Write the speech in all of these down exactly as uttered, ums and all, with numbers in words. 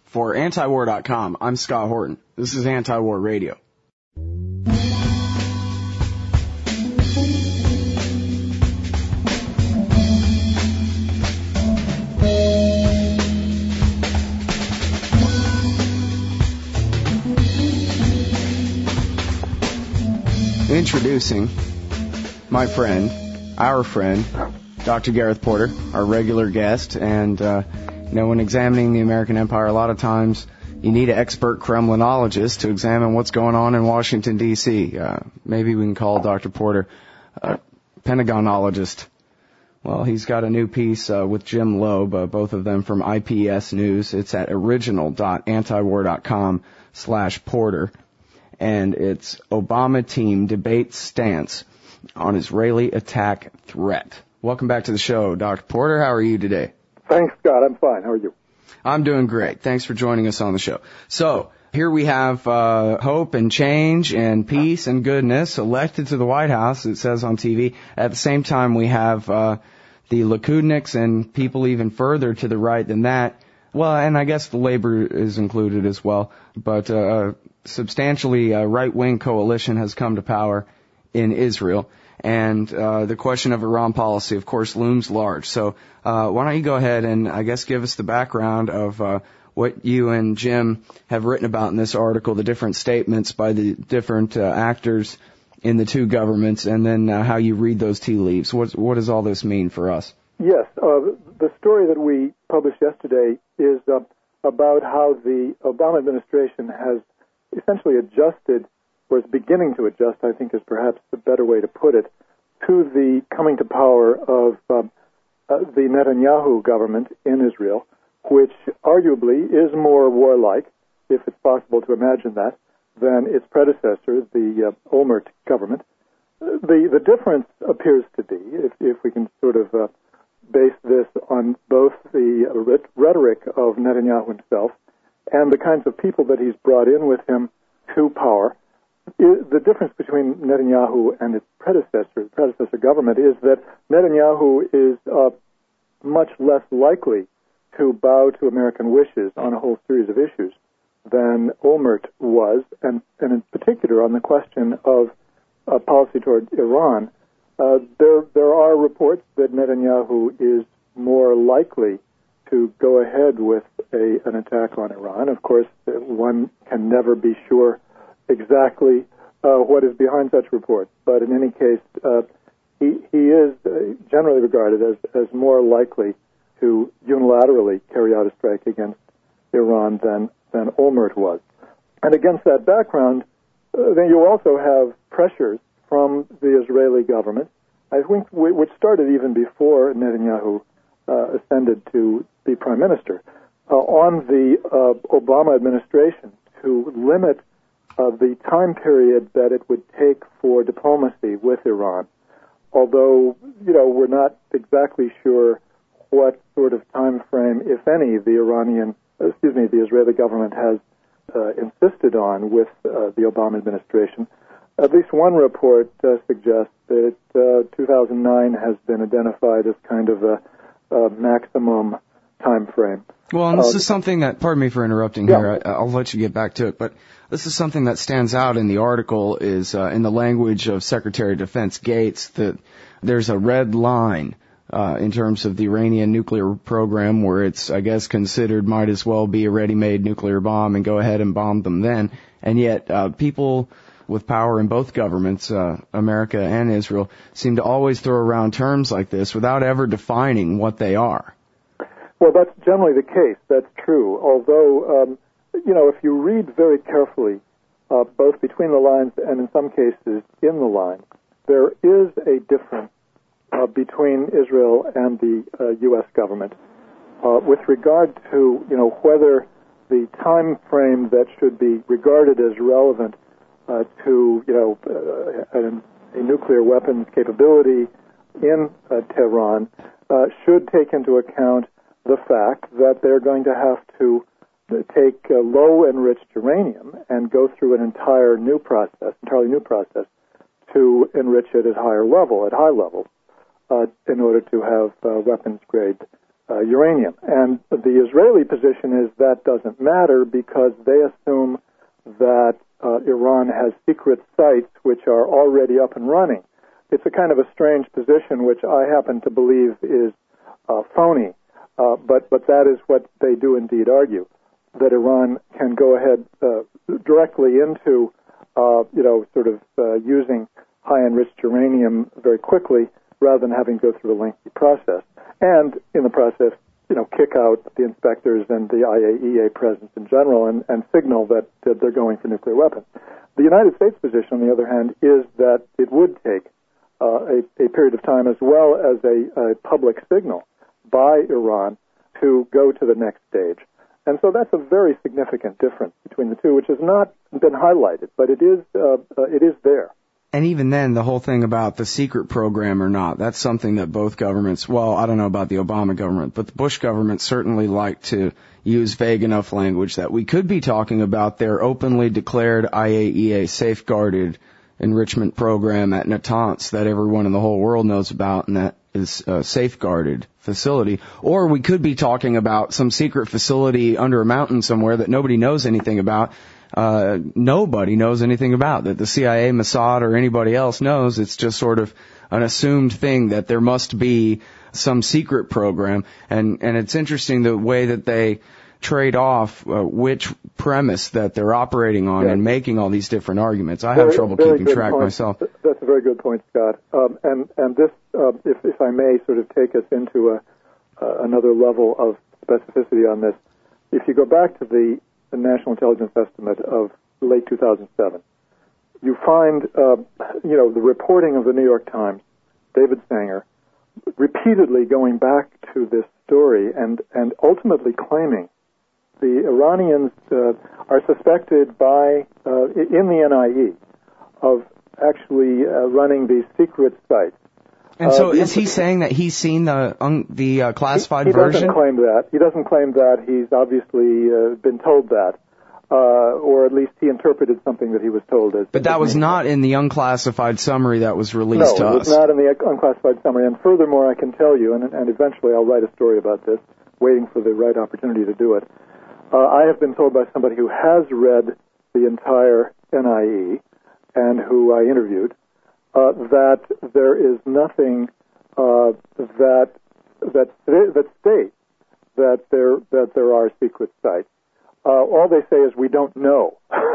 For anti-war dot com, I'm Scott Horton. This is Anti-War Radio. Introducing my friend, our friend, Doctor Gareth Porter, our regular guest. And, uh, you know, when examining the American empire, a lot of times you need an expert Kremlinologist to examine what's going on in Washington, D C Uh, maybe we can call Doctor Porter a Pentagonologist. Well, he's got a new piece uh, with Jim Loeb, uh, both of them from I P S News. It's at original dot anti-war dot com slash Porter. And it's Obama team debates stance on Israeli attack threat. Welcome back to the show, Doctor Porter. How are you today? Thanks, Scott. I'm fine. How are you? I'm doing great. Thanks for joining us on the show. So, here we have uh, hope and change and peace and goodness elected to the White House, it says on T V. At the same time, we have uh, the Likudniks and people even further to the right than that. Well, and I guess the labor is included as well. But uh, substantially uh, right-wing coalition has come to power in Israel. And uh, the question of Iran policy, of course, looms large. So uh, why don't you go ahead and, I guess, give us the background of uh, what you and Jim have written about in this article, the different statements by the different uh, actors in the two governments, and then uh, how you read those tea leaves. What, what does all this mean for us? Yes. Uh, the story that we published yesterday is uh, about how the Obama administration has essentially adjusted, or is beginning to adjust, I think is perhaps the better way to put it, to the coming to power of um, uh, the Netanyahu government in Israel, which arguably is more warlike, if it's possible to imagine that, than its predecessor, the uh, Olmert government. The the difference appears to be, if, if we can sort of uh, base this on both the rhetoric of Netanyahu himself and the kinds of people that he's brought in with him to power, the difference between Netanyahu and its predecessor, predecessor government, is that Netanyahu is uh, much less likely to bow to American wishes on a whole series of issues than Olmert was, and, and in particular on the question of uh, policy toward Iran. Uh, there, there are reports that Netanyahu is more likely to go ahead with a, an attack on Iran. Of course, one can never be sure exactly uh, what is behind such reports, but in any case, uh, he, he is uh, generally regarded as, as more likely to unilaterally carry out a strike against Iran than, than Olmert was. And against that background, uh, then you also have pressures from the Israeli government, I think, which started even before Netanyahu uh, ascended to be prime minister, uh, on the uh, Obama administration to limit uh, the time period that it would take for diplomacy with Iran. Although, you know, we're not exactly sure what sort of time frame, if any, the Iranian, excuse me, the Israeli government has uh, insisted on with uh, the Obama administration. At least one report uh, suggests that uh, two thousand nine has been identified as kind of a, a maximum time frame. Well, and this uh, is something that, pardon me for interrupting yeah. here, I, I'll let you get back to it, but this is something that stands out in the article is uh, in the language of Secretary of Defense Gates, that there's a red line uh, in terms of the Iranian nuclear program where it's, I guess, considered might as well be a ready-made nuclear bomb and go ahead and bomb them then. And yet uh, people with power in both governments, uh, America and Israel, seem to always throw around terms like this without ever defining what they are. Well, that's generally the case. That's true. Although, um, you know, if you read very carefully, uh, both between the lines and in some cases in the lines, there is a difference uh, between Israel and the uh, U S government uh, with regard to, you know, whether the time frame that should be regarded as relevant uh, to, you know, uh, a, a nuclear weapons capability in uh, Tehran uh, should take into account the fact that they're going to have to take uh, low-enriched uranium and go through an entire new process, entirely new process, to enrich it at higher level, at high level, uh, in order to have uh, weapons-grade uh, uranium. And the Israeli position is that doesn't matter because they assume that uh, Iran has secret sites which are already up and running. It's a kind of a strange position, which I happen to believe is uh, phony, uh, but, but that is what they do indeed argue, that Iran can go ahead uh, directly into, uh, you know, sort of uh, using high-enriched uranium very quickly rather than having to go through a lengthy process. And in the process, you know, kick out the inspectors and the I A E A presence in general and, and signal that, that they're going for nuclear weapons. The United States position, on the other hand, is that it would take uh, a, a period of time as well as a, a public signal by Iran to go to the next stage. And so that's a very significant difference between the two, which has not been highlighted, but it is uh, uh, it is there. And even then, the whole thing about the secret program or not, that's something that both governments, well, I don't know about the Obama government, but the Bush government certainly liked to use vague enough language that we could be talking about their openly declared I A E A safeguarded enrichment program at Natanz that everyone in the whole world knows about, and that is a safeguarded facility. Or we could be talking about some secret facility under a mountain somewhere that nobody knows anything about. Uh, nobody knows anything about, that the C I A, Mossad, or anybody else knows. It's just sort of an assumed thing that there must be some secret program. And, and it's interesting the way that they trade off uh, which premise that they're operating on yeah. and making all these different arguments. I very, have trouble keeping track point. myself. That's a very good point, Scott. Um, and, and this, uh, if, if I may sort of take us into a, uh, another level of specificity on this, if you go back to the the National Intelligence Estimate of late two thousand seven, you find, uh, you know, the reporting of the New York Times, David Sanger, repeatedly going back to this story and, and ultimately claiming the Iranians uh, are suspected by, uh, in the N I E, of actually uh, running these secret sites. And so uh, is he saying that he's seen the um, the uh, classified he, he version? He doesn't claim that. He doesn't claim that. He's obviously uh, been told that. Uh, or at least he interpreted something that he was told as... But that was not in the unclassified summary that was released no, to us. No, it was not in the unclassified summary. And furthermore, I can tell you, and, and eventually I'll write a story about this, waiting for the right opportunity to do it. Uh, I have been told by somebody who has read the entire N I E and who I interviewed, Uh, that there is nothing uh, that that that states that there that there are secret sites. Uh, all they say is we don't know.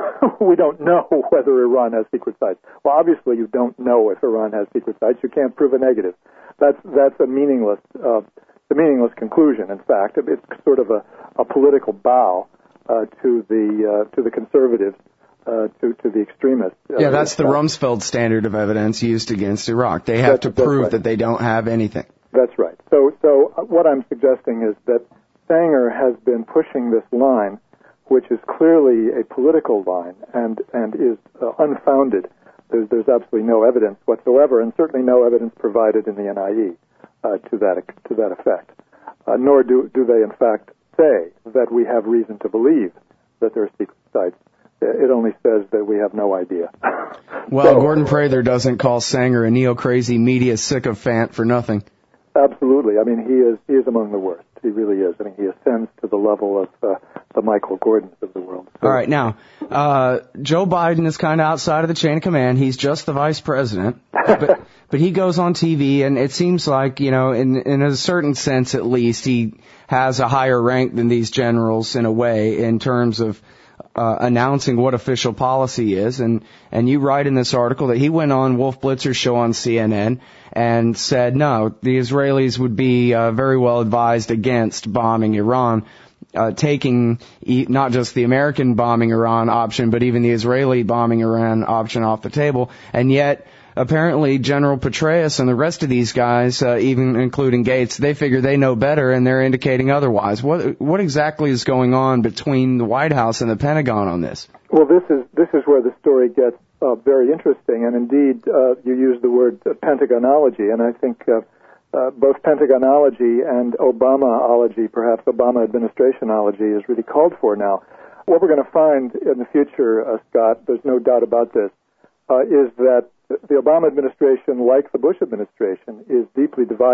We don't know whether Iran has secret sites. Well, obviously you don't know if Iran has secret sites. You can't prove a negative. That's that's a meaningless uh, a meaningless conclusion. In fact, it's sort of a, a political bow uh, to the uh, to the conservatives. Uh, to, to the extremists. Uh, yeah, that's the Rumsfeld standard of evidence used against Iraq. They have that's, to prove right. that they don't have anything. That's right. So, so what I'm suggesting is that Sanger has been pushing this line, which is clearly a political line and, and is uh, unfounded. There's, there's absolutely no evidence whatsoever, and certainly no evidence provided in the N I E uh, to that to that effect. Uh, nor do, do they, in fact, say that we have reason to believe that there are secret sites. It only says that we have no idea. Well, so, Gordon Prather doesn't call Sanger a neo-crazy media sycophant for nothing. Absolutely. I mean, he is he is among the worst. He really is. I mean, he ascends to the level of uh, the Michael Gordons of the world. So, all right, now, uh, Joe Biden is kind of outside of the chain of command. He's just the vice president. But, but he goes on T V, and it seems like, you know, in, in a certain sense at least, he has a higher rank than these generals in a way in terms of Uh, announcing what official policy is, and, and you write in this article that he went on Wolf Blitzer's show on C N N and said, no, the Israelis would be uh, very well advised against bombing Iran, uh, taking e- not just the American bombing Iran option, but even the Israeli bombing Iran option off the table, and yet apparently General Petraeus and the rest of these guys, uh, even including Gates, they figure they know better and they're indicating otherwise. What what exactly is going on between the White House and the Pentagon on this? Well, this is this is where the story gets uh, very interesting, and indeed uh, you use the word uh, Pentagonology, and I think uh, uh, both Pentagonology and Obamaology, perhaps Obama administrationology, is really called for now. What we're going to find in the future, uh, Scott, there's no doubt about this, uh, is that the Obama administration, like the Bush administration, is deeply divided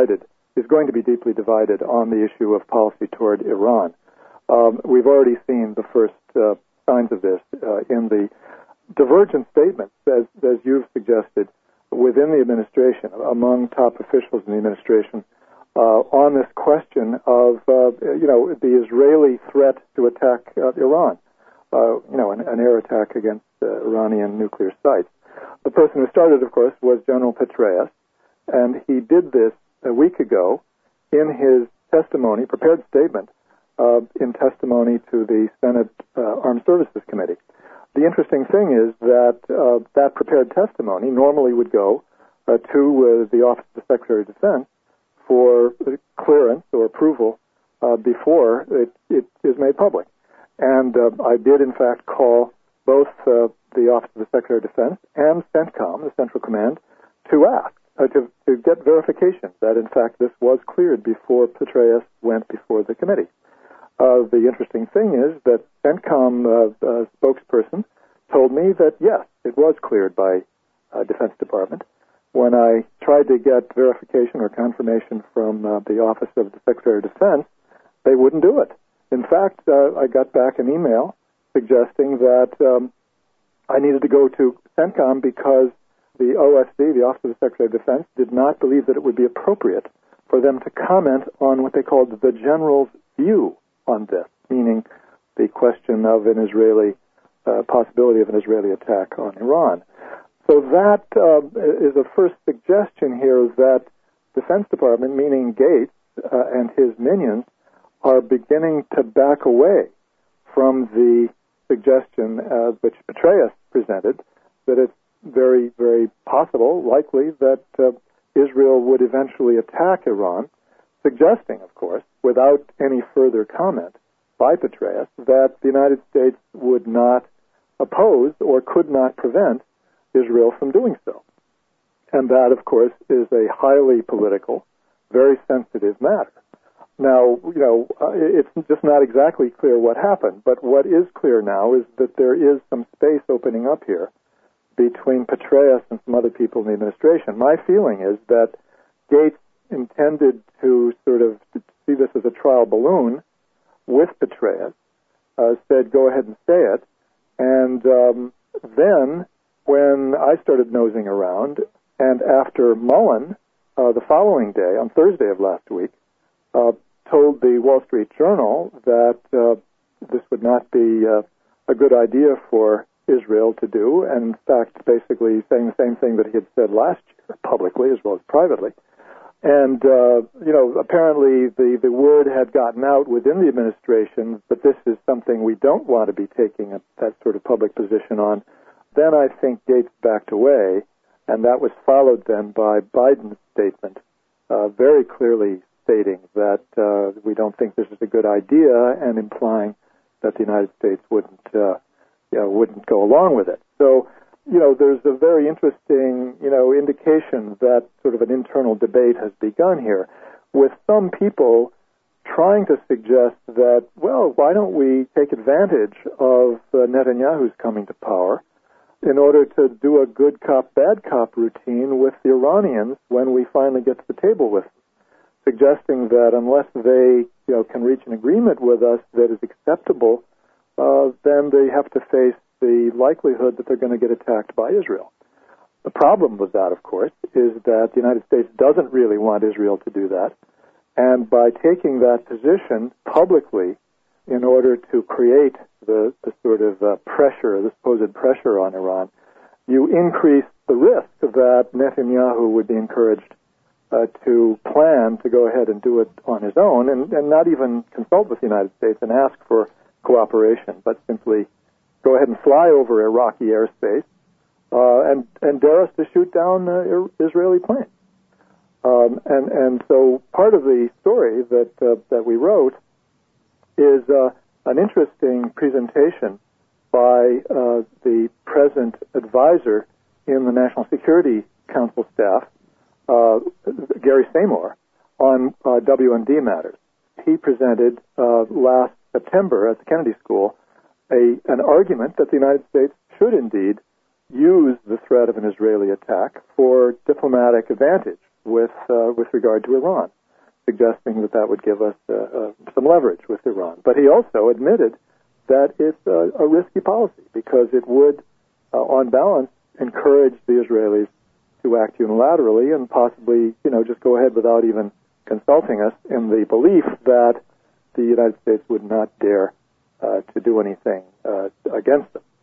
is going to be deeply divided on the issue of policy toward Iran. Um, we've already seen the first uh, signs of this uh, in the divergent statements, as, as you've suggested, within the administration, among top officials in the administration, uh, on this question of, uh, you know, the Israeli threat to attack uh, Iran, uh, you know, an, an air attack against uh, Iranian nuclear sites. The person who started, of course, was General Petraeus, and he did this a week ago in his testimony, prepared statement, uh, in testimony to the Senate uh, Armed Services Committee. The interesting thing is that uh, that prepared testimony normally would go uh, to uh, the Office of the Secretary of Defense for clearance or approval uh, before it, it is made public. And uh, I did, in fact, call both uh, the Office of the Secretary of Defense and CENTCOM, the Central Command, to ask, uh, to, to get verification that, in fact, this was cleared before Petraeus went before the committee. Uh, the interesting thing is that CENTCOM uh, uh, spokesperson told me that, yes, it was cleared by uh, Defense Department. When I tried to get verification or confirmation from uh, the Office of the Secretary of Defense, they wouldn't do it. In fact, uh, I got back an email suggesting that um, I needed to go to CENTCOM because the O S D, the Office of the Secretary of Defense, did not believe that it would be appropriate for them to comment on what they called the general's view on this, meaning the question of an Israeli, uh, possibility of an Israeli attack on Iran. So that uh, is a first suggestion here that Defense Department, meaning Gates uh, and his minions, are beginning to back away from the suggestion uh, which Petraeus presented, that it's very, very possible, likely, that uh, Israel would eventually attack Iran, suggesting, of course, without any further comment by Petraeus, that the United States would not oppose or could not prevent Israel from doing so. And that, of course, is a highly political, very sensitive matter. Now, you know, uh, it's just not exactly clear what happened, but what is clear now is that there is some space opening up here between Petraeus and some other people in the administration. My feeling is that Gates intended to sort of see this as a trial balloon with Petraeus, uh, said, go ahead and say it, and um, then when I started nosing around, and after Mullen, uh, the following day, on Thursday of last week, uh, told the Wall Street Journal that uh, this would not be uh, a good idea for Israel to do, and in fact, basically saying the same thing that he had said last year, publicly as well as privately. And, uh, you know, apparently the, the word had gotten out within the administration that this is something we don't want to be taking a, that sort of public position on. Then I think Gates backed away, and that was followed then by Biden's statement, uh, very clearly stating that uh, we don't think this is a good idea, and implying that the United States wouldn't, uh, you know, wouldn't go along with it. So, you know, there's a very interesting, you know, indication that sort of an internal debate has begun here, with some people trying to suggest that, well, why don't we take advantage of uh, Netanyahu's coming to power in order to do a good cop, bad cop routine with the Iranians when we finally get to the table with them, suggesting that unless they, you know, can reach an agreement with us that is acceptable, uh, then they have to face the likelihood that they're going to get attacked by Israel. The problem with that, of course, is that the United States doesn't really want Israel to do that, and by taking that position publicly in order to create the, the sort of uh, pressure, the supposed pressure on Iran, you increase the risk that Netanyahu would be encouraged uh, to plan to go ahead and do it on his own and, and not even consult with the United States and ask for cooperation, but simply go ahead and fly over Iraqi airspace uh, and, and dare us to shoot down uh, Israeli planes. Um, and, and so part of the story that, uh, that we wrote is uh, an interesting presentation by uh, the present advisor in the National Security Council staff, uh, Gary Seymour, on uh, W M D matters. He presented uh, last September at the Kennedy School a, an argument that the United States should indeed use the threat of an Israeli attack for diplomatic advantage with uh, with regard to Iran. suggesting that that would give us uh, uh, some leverage with Iran. But he also admitted that it's a, a risky policy because it would, uh, on balance, encourage the Israelis to act unilaterally and possibly, you know, just go ahead without even consulting us in the belief that the United States would not dare uh, to do anything uh, against them.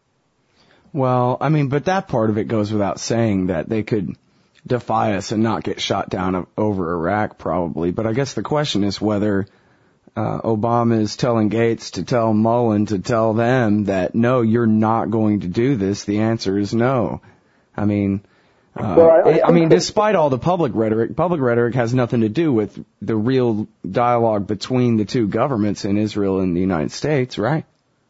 Well, I mean, but that part of it goes without saying, that they could defy us and not get shot down over Iraq probably. But I guess the question is whether uh, Obama is telling Gates to tell Mullen to tell them that, no, you're not going to do this. The answer is no. I mean, uh, well, I, I, I mean, despite all the public rhetoric, public rhetoric has nothing to do with the real dialogue between the two governments in Israel and the United States, right?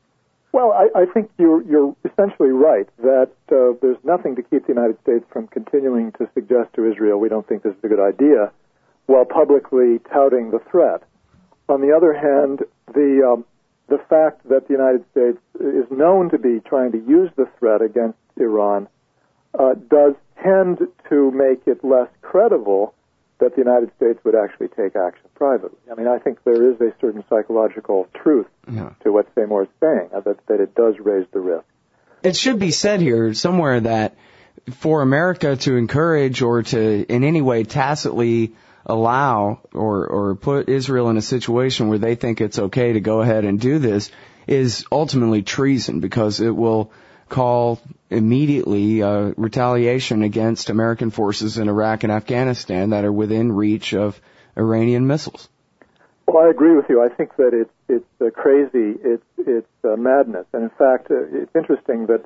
Well, I, I think you're, you're essentially right that uh, there's nothing to keep the United States from continuing to suggest to Israel we don't think this is a good idea, while publicly touting the threat. On the other hand, the um, the fact that the United States is known to be trying to use the threat against Iran uh, does tend to make it less credible that the United States would actually take action privately. I mean, I think there is a certain psychological truth yeah. to what Seymour is saying, uh, that, that it does raise the risk. It should be said here somewhere that for America to encourage or to in any way tacitly allow or, or put Israel in a situation where they think it's okay to go ahead and do this is ultimately treason, because it will call immediately uh, retaliation against American forces in Iraq and Afghanistan that are within reach of Iranian missiles. Well, I agree with you. I think that it's it's uh, crazy. It's it's uh, madness. And in fact, uh, it's interesting that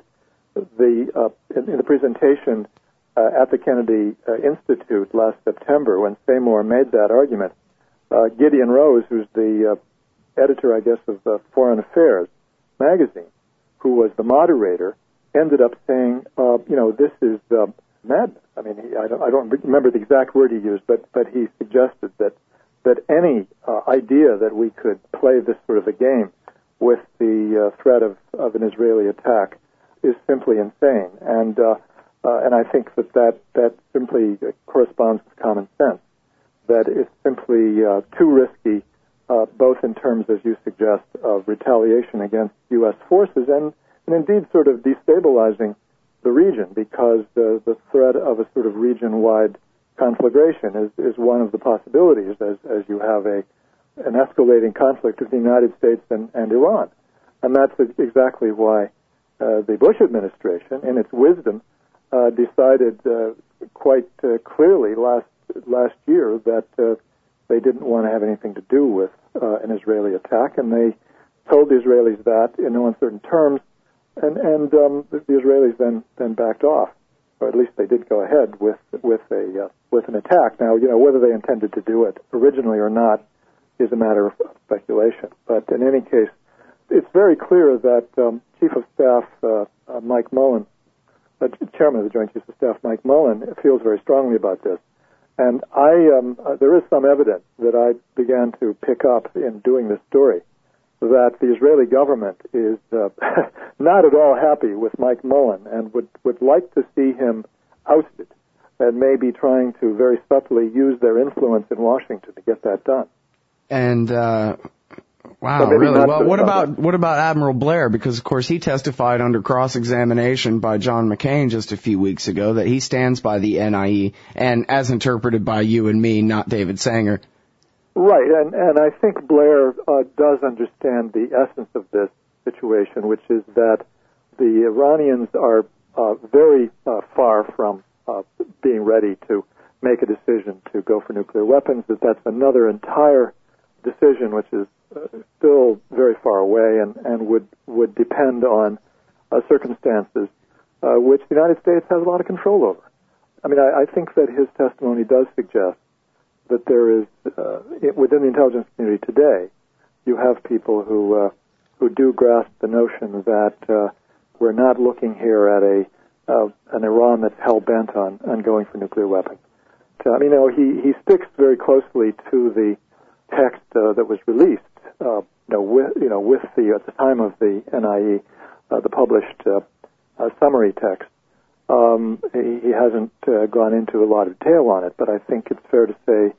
the uh, in, in the presentation uh, at the Kennedy uh, Institute last September, when Seymour made that argument, uh, Gideon Rose, who's the uh, editor, I guess, of uh, Foreign Affairs magazine, who was the moderator, ended up saying, uh, you know, this is uh, madness. I mean, he, I, don't, I don't remember the exact word he used, but, but he suggested that that any uh, idea that we could play this sort of a game with the uh, threat of, of an Israeli attack is simply insane. And uh, uh, and I think that that, that simply corresponds with common sense, that it's simply uh, too risky, uh, both in terms, as you suggest, of retaliation against U S forces and, and indeed sort of destabilizing the region, because the, the threat of a sort of region-wide conflagration is, is one of the possibilities as, as you have a an escalating conflict between the United States and, and Iran. And that's exactly why uh, the Bush administration, in its wisdom, uh, decided uh, quite uh, clearly last last year that uh, they didn't want to have anything to do with uh, an Israeli attack, and they told the Israelis that in no uncertain terms, and, and um, the, the Israelis then, then backed off. Or at least they did go ahead with with a uh, with an attack. Now, you know, whether they intended to do it originally or not is a matter of speculation. But in any case, it's very clear that um, Chief of Staff uh, uh, Mike Mullen, uh, Chairman of the Joint Chiefs of Staff Mike Mullen, feels very strongly about this. And I um, uh, there is some evidence that I began to pick up in doing this story that the Israeli government is uh, not at all happy with Mike Mullen and would, would like to see him ousted, and maybe trying to very subtly use their influence in Washington to get that done. And uh, wow, really? Well, what about that. what about Admiral Blair? Because of course he testified under cross-examination by John McCain just a few weeks ago that he stands by the N I E, and as interpreted by you and me, not David Sanger. Right, and, and I think Blair uh, does understand the essence of this situation, which is that the Iranians are uh, very uh, far from uh, being ready to make a decision to go for nuclear weapons, that that's another entire decision which is uh, still very far away and, and would, would depend on uh, circumstances uh, which the United States has a lot of control over. I mean, I, I think that his testimony does suggest that there is, uh, within the intelligence community today, you have people who uh, who do grasp the notion that uh, we're not looking here at a uh, an Iran that's hell-bent on, on going for nuclear weapons. So, I mean, you know, he, he sticks very closely to the text uh, that was released, uh, you know, with, you know, with the, at the time of the N I E, uh, the published uh, uh, summary text. Um, he, he hasn't uh, gone into a lot of detail on it, but I think it's fair to say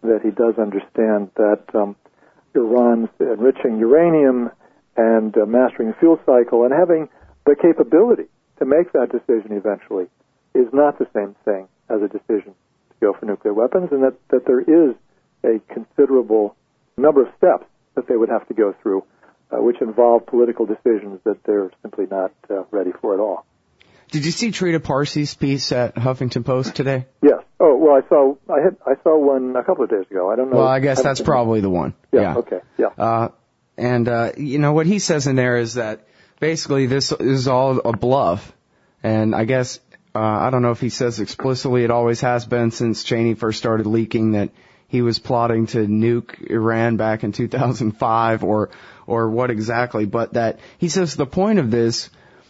that he does understand that um, Iran's enriching uranium and uh, mastering the fuel cycle and having the capability to make that decision eventually is not the same thing as a decision to go for nuclear weapons, and that, that there is a considerable number of steps that they would have to go through, uh, which involve political decisions that they're simply not uh, ready for at all. Did you see Trita Parsi's piece at Huffington Post today? Yes. Oh, well, I saw I had I saw one a couple of days ago. I don't know. Well, I guess that's probably the one. Yeah. yeah. Okay. Yeah. Uh, and uh, you know what he says in there is that basically this is all a bluff, and I guess uh, I don't know if he says explicitly it always has been since Cheney first started leaking that he was plotting to nuke Iran back in two thousand five, or or what exactly, but that he says the point of this.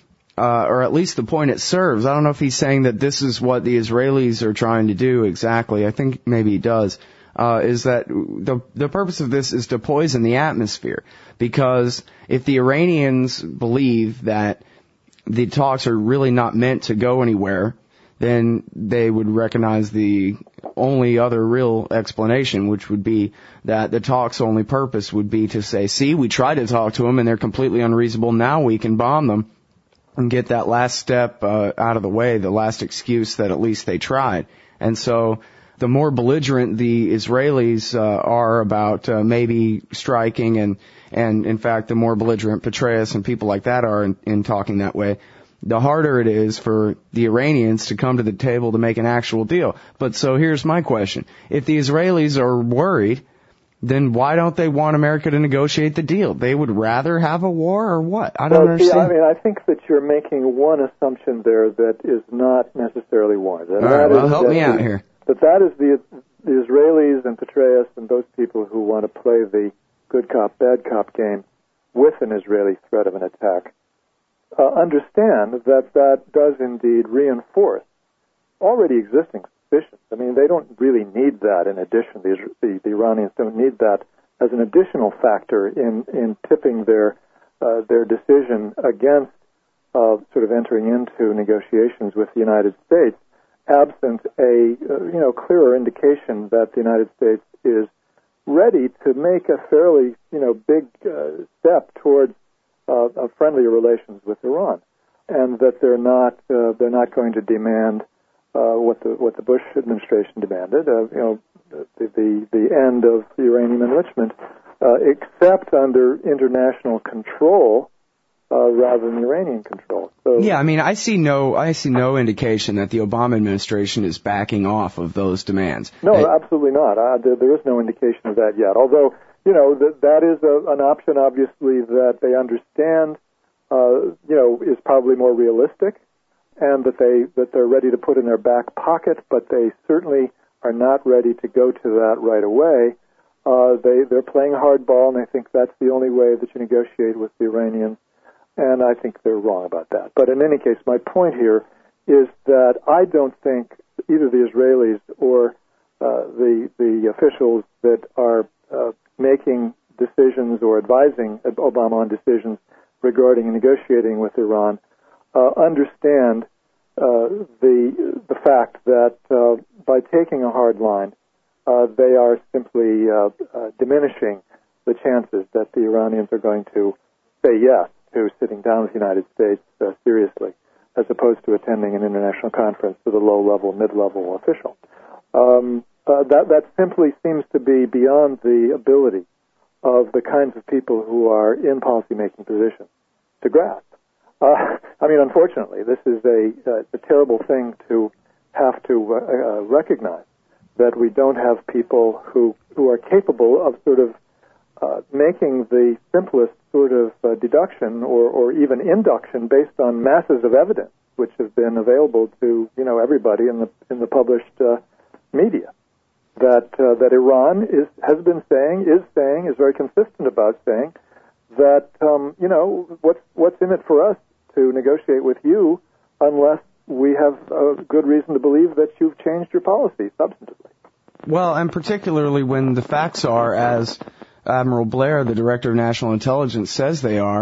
Uh, or at least the point it serves. I don't know if he's saying that this is what the Israelis are trying to do exactly. I think maybe he does. Uh, is that the the purpose of this is to poison the atmosphere. Because if the Iranians believe that the talks are really not meant to go anywhere, then they would recognize the only other real explanation, which would be that the talks' only purpose would be to say, see, we tried to talk to them and they're completely unreasonable. Now we can bomb them. And get that last step uh, out of the way, the last excuse that at least they tried. And so the more belligerent the Israelis uh, are about uh, maybe striking, and, and in fact the more belligerent Petraeus and people like that are in, in talking that way, the harder it is for the Iranians to come to the table to make an actual deal. But so here's my question. If the Israelis are worried, then why don't they want America to negotiate the deal? They would rather have a war, or what? I don't well, understand. See, I mean, I think that you're making one assumption there that is not necessarily warranted. All right, well, help me out the, here. But that is the, the Israelis and Petraeus and those people who want to play the good cop, bad cop game with an Israeli threat of an attack uh, understand that that does indeed reinforce already existing suspicions. I mean, they don't really need that in addition. The, the, the Iranians don't need that as an additional factor in, in tipping their uh, their decision against uh, sort of entering into negotiations with the United States, absent a uh, you know clearer indication that the United States is ready to make a fairly you know big uh, step towards uh, a friendlier relations with Iran, and that they're not uh, they're not going to demand Uh, what the what the Bush administration demanded, uh, you know, the, the the end of the uranium enrichment, uh, except under international control uh, rather than Iranian control. So yeah, I mean, I see no I see no indication that the Obama administration is backing off of those demands. No, it, absolutely not. Uh, there, there is no indication of that yet. Although, you know, that that is a, an option, obviously, that they understand, uh, you know, is probably more realistic, and that they that they're ready to put in their back pocket, but they certainly are not ready to go to that right away. Uh, they they're playing hardball, and they think that's the only way that you negotiate with the Iranians, and I think they're wrong about that. But in any case, my point here is that I don't think either the Israelis or uh, the the officials that are uh, making decisions or advising Obama on decisions regarding negotiating with Iran uh, understand Uh, the the fact that uh, by taking a hard line, uh, they are simply uh, uh, diminishing the chances that the Iranians are going to say yes to sitting down with the United States uh, seriously, as opposed to attending an international conference with a low-level, mid-level official. Um, uh, that that simply seems to be beyond the ability of the kinds of people who are in policy-making positions to grasp. Uh, I mean, unfortunately, this is a, uh, a terrible thing to have to uh, uh, recognize, that we don't have people who, who are capable of sort of uh, making the simplest sort of uh, deduction or, or even induction based on masses of evidence, which have been available to you know everybody in the in the published uh, media. That uh, that Iran is has been saying, is saying, is very consistent about saying that um, you know what's what's in it for us to negotiate with you unless we have a good reason to believe that you've changed your policy substantively. Well, and particularly when the facts are, as Admiral Blair, the Director of National Intelligence, says they are,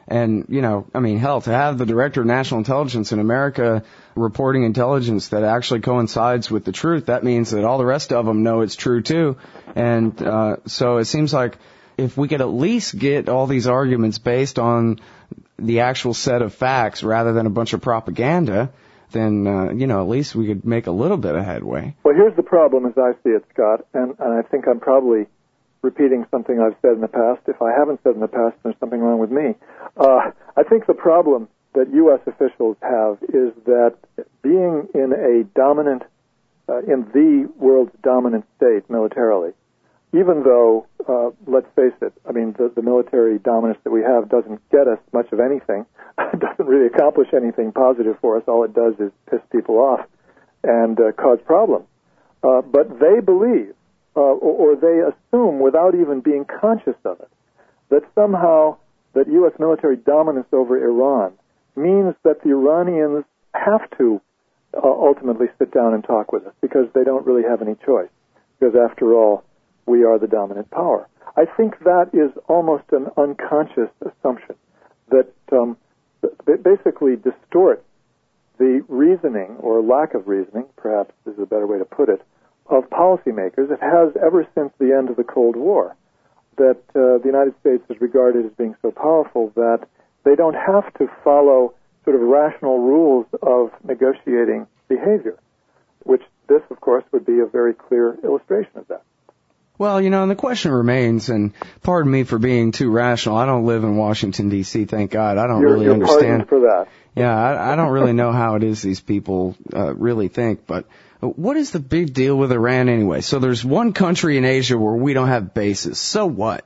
And, you know, I mean, hell, to have the Director of National Intelligence in America reporting intelligence that actually coincides with the truth, that means that all the rest of them know it's true too. And uh, so it seems like if we could at least get all these arguments based on the actual set of facts rather than a bunch of propaganda, then, uh, you know, at least we could make a little bit of headway. Well, here's the problem as I see it, Scott, and, and I think I'm probably repeating something I've said in the past. If I haven't said in the past, there's something wrong with me. Uh, I think the problem that U S officials have is that being in a dominant, uh, in the world's dominant state militarily, even though, uh, let's face it, I mean, the, the military dominance that we have doesn't get us much of anything. It doesn't really accomplish anything positive for us. All it does is piss people off and uh, cause problems. Uh, but they believe, Uh, or, or they assume, without even being conscious of it, that somehow that U S military dominance over Iran means that the Iranians have to uh, ultimately sit down and talk with us because they don't really have any choice. Because after all, we are the dominant power. I think that is almost an unconscious assumption that um, basically distorts the reasoning, or lack of reasoning, perhaps is a better way to put it, of policymakers. It has ever since the end of the Cold War, that uh, the United States is regarded as being so powerful that they don't have to follow sort of rational rules of negotiating behavior, which this, of course, would be a very clear illustration of that. Well, you know, and the question remains, and pardon me for being too rational, I don't live in Washington, D C, thank God. I don't you're, really you're understand. For that. Yeah, I, I don't really know how it is these people uh, really think, but what is the big deal with Iran anyway? So there's one country in Asia where we don't have bases. So what?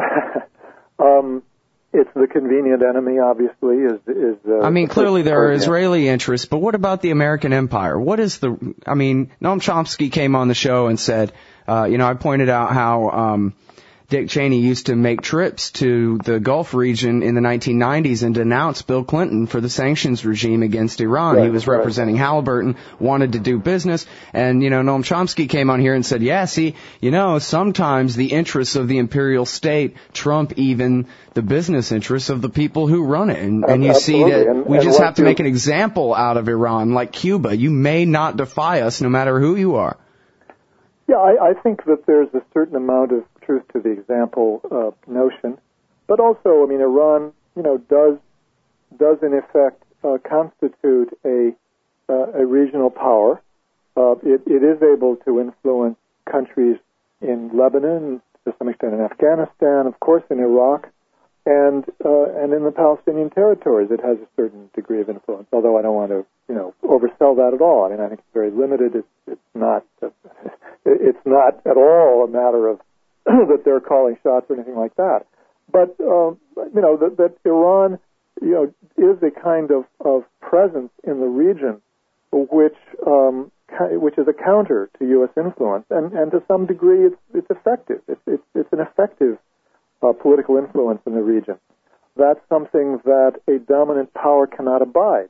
um, it's the convenient enemy, obviously. Is is? Uh, I mean, the clearly there are yeah. Israeli interests, but what about the American empire? What is the? I mean, Noam Chomsky came on the show and said, uh, you know, I pointed out how um, Dick Cheney used to make trips to the Gulf region in the nineteen nineties and denounce Bill Clinton for the sanctions regime against Iran. Right, he was representing right. Halliburton, wanted to do business, and, you know, Noam Chomsky came on here and said, yeah, see, you know, sometimes the interests of the imperial state trump even the business interests of the people who run it. And, and you Absolutely. see that and, we and just have to you... make an example out of Iran, like Cuba. You may not defy us no matter who you are. Yeah, I, I think that there's a certain amount of truth to the example uh, notion, but also, I mean, Iran, you know, does does in effect uh, constitute a uh, a regional power. Uh, it, it is able to influence countries in Lebanon, to some extent in Afghanistan, of course in Iraq, and uh, and in the Palestinian territories. It has a certain degree of influence. Although I don't want to, you know, oversell that at all. I mean, I think it's very limited. It's it's not uh, it's not at all a matter of that they're calling shots or anything like that. But, uh, you know, that, that Iran, you know, is a kind of, of presence in the region which um, which is a counter to U S influence. And, and to some degree, it's, it's effective. It's, it's, it's an effective uh, political influence in the region. That's something that a dominant power cannot abide,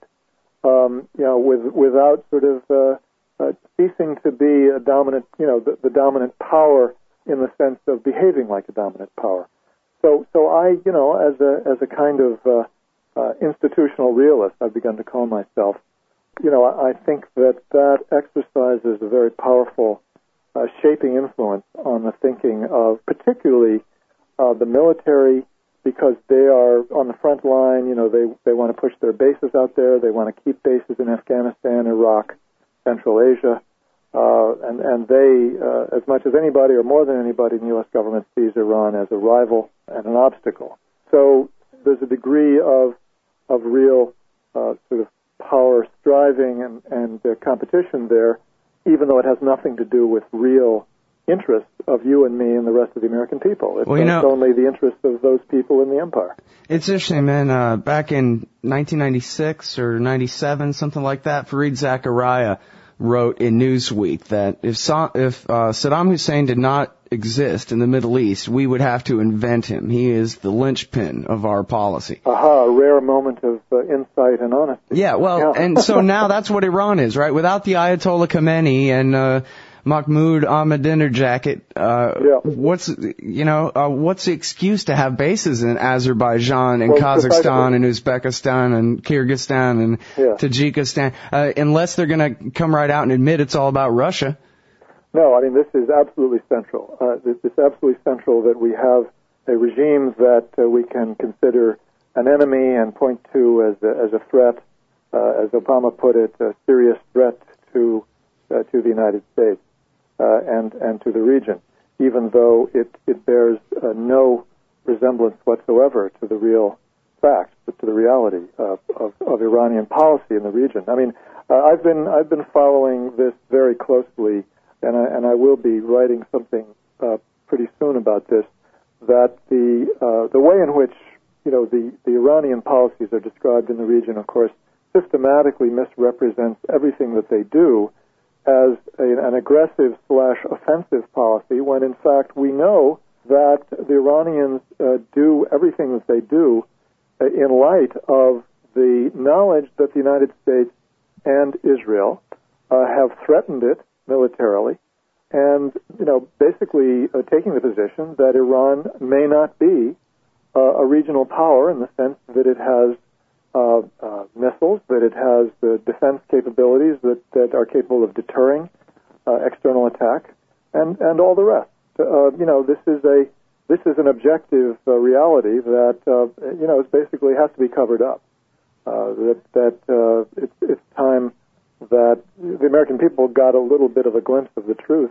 um, you know, with, without sort of uh, uh, ceasing to be a dominant, you know, the, the dominant power in the sense of behaving like a dominant power. So, so I, you know, as a as a kind of uh, uh, institutional realist, I've begun to call myself. You know, I, I think that that exercises a very powerful uh, shaping influence on the thinking of, particularly uh, the military, because they are on the front line. You know, they they want to push their bases out there. They want to keep bases in Afghanistan, Iraq, Central Asia. Uh, and, and they, uh, as much as anybody or more than anybody in the U S government, sees Iran as a rival and an obstacle. So there's a degree of of real uh, sort of power striving and, and uh, competition there, even though it has nothing to do with real interests of you and me and the rest of the American people. It's, well, you know, it's only the interests of those people in the empire. It's interesting, man. Uh, back in nineteen ninety-six or ninety-seven, something like that, Fareed Zakaria wrote in Newsweek that if, so, if uh, Saddam Hussein did not exist in the Middle East, we would have to invent him. He is the linchpin of our policy. Aha, a rare moment of uh, insight and honesty. Yeah, well, yeah. and so now that's what Iran is, right? Without the Ayatollah Khomeini and uh, Mahmoud Ahmadinejad, uh, yeah. what's, you know, uh, what's the excuse to have bases in Azerbaijan and well, Kazakhstan and Uzbekistan and Kyrgyzstan and yeah. Tajikistan, uh, unless they're going to come right out and admit it's all about Russia? No, I mean, this is absolutely central. Uh, it's absolutely central that we have a regime that uh, we can consider an enemy and point to as a, as a threat, uh, as Obama put it, a serious threat to uh, to the United States uh, and and to the region, even though it it bears uh, no resemblance whatsoever to the real facts, but to the reality of, of, of Iranian policy in the region. I mean, uh, I've been I've been following this very closely, and I and I will be writing something uh, pretty soon about this. That the uh, the way in which you know the, the Iranian policies are described in the region, of course, systematically misrepresents everything that they do as a, an aggressive slash offensive policy, when in fact we know that the Iranians uh, do everything that they do uh, in light of the knowledge that the United States and Israel uh, have threatened it militarily, and you know basically uh, taking the position that Iran may not be uh, a regional power in the sense that it has uh, uh, missiles, that it has the defense capabilities that, that are capable of deterring uh, external attack, and, and all the rest. Uh, you know, this is a this is an objective uh, reality that uh, you know is basically has to be covered up. Uh, that that uh, it's, it's time that the American people got a little bit of a glimpse of the truth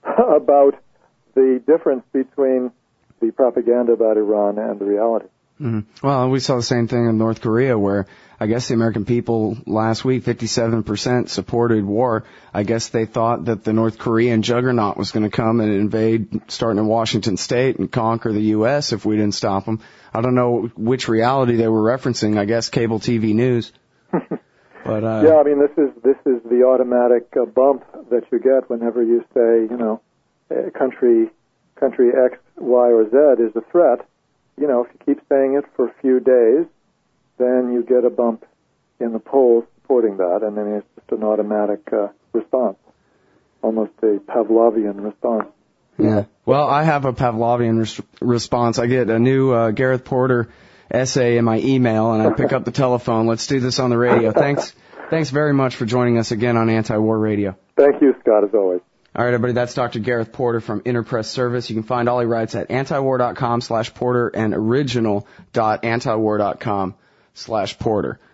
about the difference between the propaganda about Iran and the reality. Mm-hmm. Well, we saw the same thing in North Korea, where I guess the American people last week, fifty-seven percent supported war. I guess they thought that the North Korean juggernaut was going to come and invade, starting in Washington State, and conquer the U S if we didn't stop them. I don't know which reality they were referencing. I guess cable T V news. But uh, yeah, I mean, this is this is the automatic uh, bump that you get whenever you say, you know, uh, country country X, Y, or Z is a threat. You know, if you keep saying it for a few days, then you get a bump in the polls supporting that, and then it's just an automatic uh, response, almost a Pavlovian response. Yeah. Well, I have a Pavlovian res- response. I get a new uh, Gareth Porter essay in my email, and I pick up the telephone. Let's do this on the radio. Thanks, thanks very much for joining us again on Anti-War Radio. Thank you, Scott, as always. All right, everybody, that's Doctor Gareth Porter from Interpress Service. You can find all he writes at antiwar.com slash Porter and original.antiwar.com slash Porter.